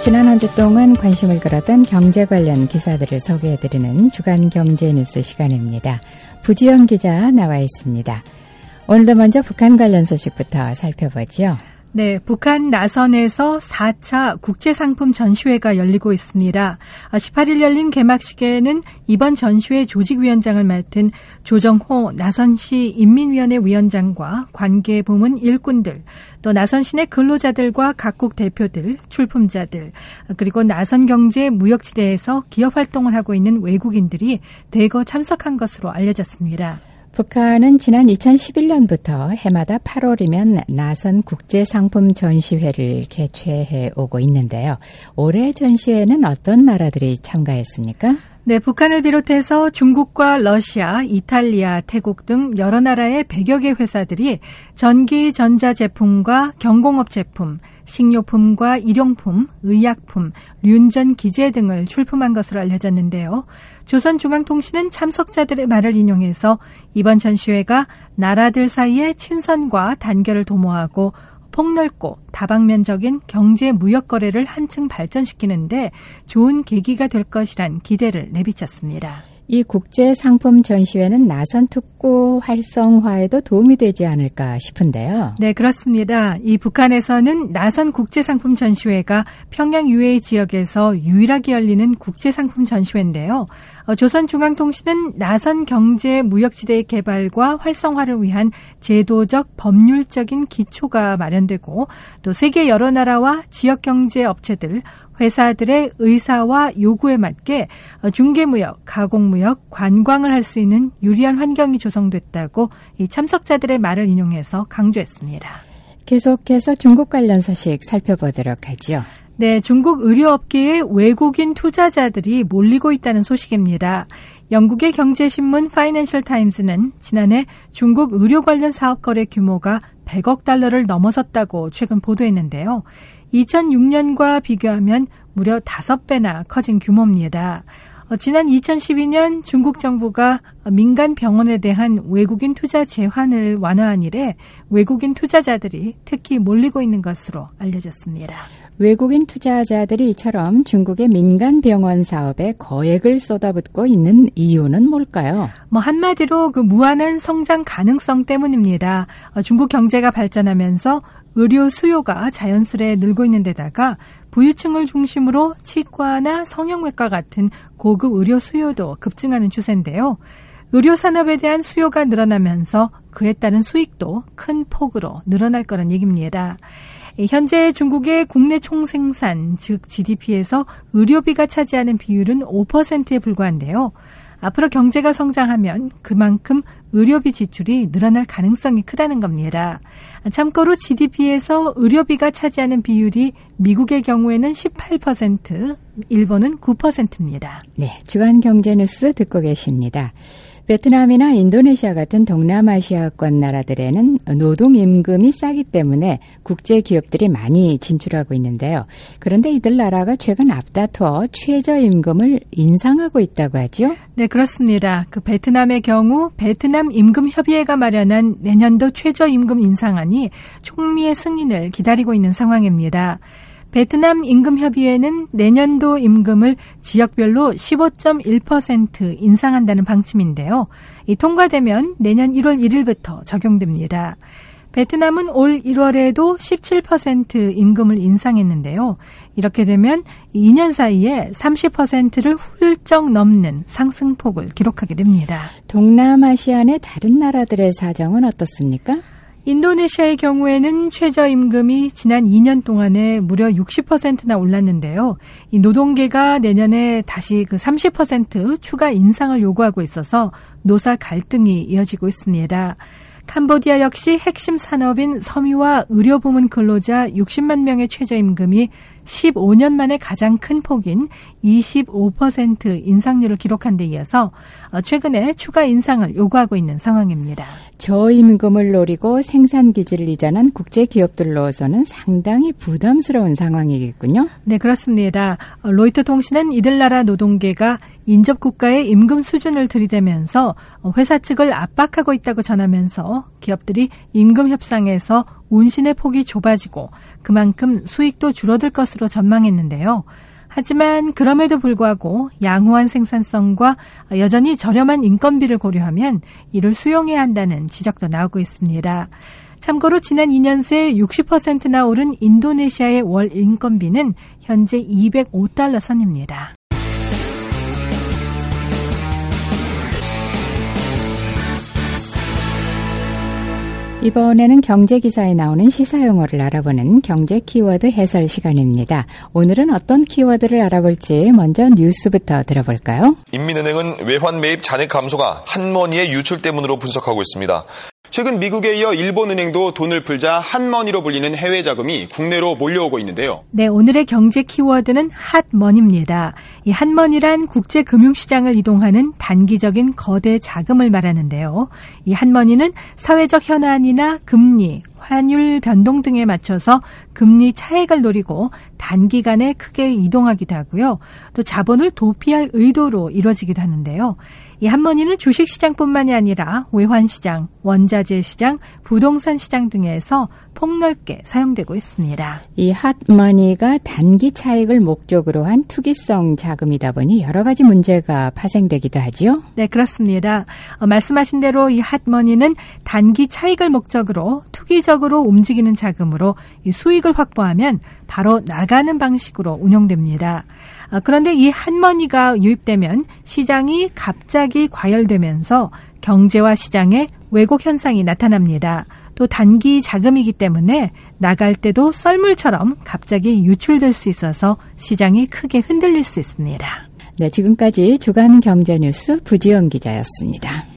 지난 한 주 동안 관심을 끌었던 경제 관련 기사들을 소개해드리는 주간 경제 뉴스 시간입니다. 부지영 기자 나와 있습니다. 오늘도 먼저 북한 관련 소식부터 살펴보죠. 네, 북한 나선에서 4차 국제상품 전시회가 열리고 있습니다. 18일 열린 개막식에는 이번 전시회 조직위원장을 맡은 조정호 나선시 인민위원회 위원장과 관계부문 일꾼들, 또 나선시 내 근로자들과 각국 대표들, 출품자들, 그리고 나선경제 무역지대에서 기업활동을 하고 있는 외국인들이 대거 참석한 것으로 알려졌습니다. 북한은 지난 2011년부터 해마다 8월이면 나선 국제상품 전시회를 개최해 오고 있는데요. 올해 전시회는 어떤 나라들이 참가했습니까? 네, 북한을 비롯해서 중국과 러시아, 이탈리아, 태국 등 여러 나라의 100여 개 회사들이 전기, 전자제품과 경공업 제품, 식료품과 일용품, 의약품, 륜전 기재 등을 출품한 것으로 알려졌는데요. 조선중앙통신은 참석자들의 말을 인용해서 이번 전시회가 나라들 사이의 친선과 단결을 도모하고 폭넓고 다방면적인 경제 무역 거래를 한층 발전시키는데 좋은 계기가 될 것이란 기대를 내비쳤습니다. 이 국제상품 전시회는 나선 특구 활성화에도 도움이 되지 않을까 싶은데요. 네, 그렇습니다. 이 북한에서는 나선 국제상품 전시회가 평양 유해이 지역에서 유일하게 열리는 국제상품 전시회인데요. 조선중앙통신은 나선 경제 무역지대의 개발과 활성화를 위한 제도적 법률적인 기초가 마련되고 또 세계 여러 나라와 지역경제 업체들, 회사들의 의사와 요구에 맞게 중개무역, 가공무역, 관광을 할 수 있는 유리한 환경이 조성됐다고 이 참석자들의 말을 인용해서 강조했습니다. 계속해서 중국 관련 소식 살펴보도록 하죠. 네, 중국 의료업계에 외국인 투자자들이 몰리고 있다는 소식입니다. 영국의 경제신문 파이낸셜 타임즈는 지난해 중국 의료 관련 사업 거래 규모가 100억 달러를 넘어섰다고 최근 보도했는데요. 2006년과 비교하면 무려 5배나 커진 규모입니다. 지난 2012년 중국 정부가 민간 병원에 대한 외국인 투자 제한을 완화한 이래 외국인 투자자들이 특히 몰리고 있는 것으로 알려졌습니다. 외국인 투자자들이 이처럼 중국의 민간 병원 사업에 거액을 쏟아붓고 있는 이유는 뭘까요? 한마디로 그 무한한 성장 가능성 때문입니다. 중국 경제가 발전하면서 의료 수요가 자연스레 늘고 있는 데다가 부유층을 중심으로 치과나 성형외과 같은 고급 의료 수요도 급증하는 추세인데요. 의료 산업에 대한 수요가 늘어나면서 그에 따른 수익도 큰 폭으로 늘어날 거란 얘기입니다. 현재 중국의 국내 총생산, 즉 GDP에서 의료비가 차지하는 비율은 5%에 불과한데요. 앞으로 경제가 성장하면 그만큼 의료비 지출이 늘어날 가능성이 크다는 겁니다. 참고로 GDP에서 의료비가 차지하는 비율이 미국의 경우에는 18%, 일본은 9%입니다. 네, 주간 경제 뉴스 듣고 계십니다. 베트남이나 인도네시아 같은 동남아시아권 나라들에는 노동임금이 싸기 때문에 국제 기업들이 많이 진출하고 있는데요. 그런데 이들 나라가 최근 앞다퉈 최저임금을 인상하고 있다고 하죠? 네, 그렇습니다. 그 베트남의 경우 베트남 임금협의회가 마련한 내년도 최저임금 인상안이 총리의 승인을 기다리고 있는 상황입니다. 베트남 임금협의회는 내년도 임금을 지역별로 15.1% 인상한다는 방침인데요. 이 통과되면 내년 1월 1일부터 적용됩니다. 베트남은 올 1월에도 17% 임금을 인상했는데요. 이렇게 되면 2년 사이에 30%를 훌쩍 넘는 상승폭을 기록하게 됩니다. 동남아시아 내 다른 나라들의 사정은 어떻습니까? 인도네시아의 경우에는 최저임금이 지난 2년 동안에 무려 60%나 올랐는데요. 이 노동계가 내년에 다시 그 30% 추가 인상을 요구하고 있어서 노사 갈등이 이어지고 있습니다. 캄보디아 역시 핵심 산업인 섬유와 의료 부문 근로자 60만 명의 최저임금이 15년 만에 가장 큰 폭인 25% 인상률을 기록한 데 이어서 최근에 추가 인상을 요구하고 있는 상황입니다. 저임금을 노리고 생산기지를 이전한 국제기업들로서는 상당히 부담스러운 상황이겠군요. 네, 그렇습니다. 로이터 통신은 이들 나라 노동계가 인접국가의 임금 수준을 들이대면서 회사 측을 압박하고 있다고 전하면서 기업들이 임금 협상에서 운신의 폭이 좁아지고 그만큼 수익도 줄어들 것으로 전망했는데요. 하지만 그럼에도 불구하고 양호한 생산성과 여전히 저렴한 인건비를 고려하면 이를 수용해야 한다는 지적도 나오고 있습니다. 참고로 지난 2년 새 60%나 오른 인도네시아의 월 인건비는 현재 205달러 선입니다. 이번에는 경제기사에 나오는 시사용어를 알아보는 경제 키워드 해설 시간입니다. 오늘은 어떤 키워드를 알아볼지 먼저 뉴스부터 들어볼까요? 인민은행은 외환 매입 잔액 감소가 핫머니의 유출 때문으로 분석하고 있습니다. 최근 미국에 이어 일본은행도 돈을 풀자 핫머니로 불리는 해외 자금이 국내로 몰려오고 있는데요. 네, 오늘의 경제 키워드는 핫머니입니다. 이 핫머니란 국제 금융시장을 이동하는 단기적인 거대 자금을 말하는데요. 이 핫머니는 사회적 현안이나 금리, 환율 변동 등에 맞춰서 금리 차익을 노리고 단기간에 크게 이동하기도 하고요. 또 자본을 도피할 의도로 이루어지기도 하는데요. 이 핫머니는 주식시장뿐만이 아니라 외환시장, 원자재 시장, 부동산 시장 등에서 폭넓게 사용되고 있습니다. 이 핫머니가 단기 차익을 목적으로 한 투기성 자금이다 보니 여러 가지 문제가 파생되기도 하죠? 네, 그렇습니다. 말씀하신 대로 이 핫머니는 단기 차익을 목적으로 투기적으로 움직이는 자금으로 이 수익을 확보하면 바로 나가는 방식으로 운용됩니다. 그런데 이 핫머니가 유입되면 시장이 갑자기 과열되면서 경제와 시장에 왜곡 현상이 나타납니다. 또 단기 자금이기 때문에 나갈 때도 썰물처럼 갑자기 유출될 수 있어서 시장이 크게 흔들릴 수 있습니다. 네, 지금까지 주간 경제 뉴스 부지영 기자였습니다.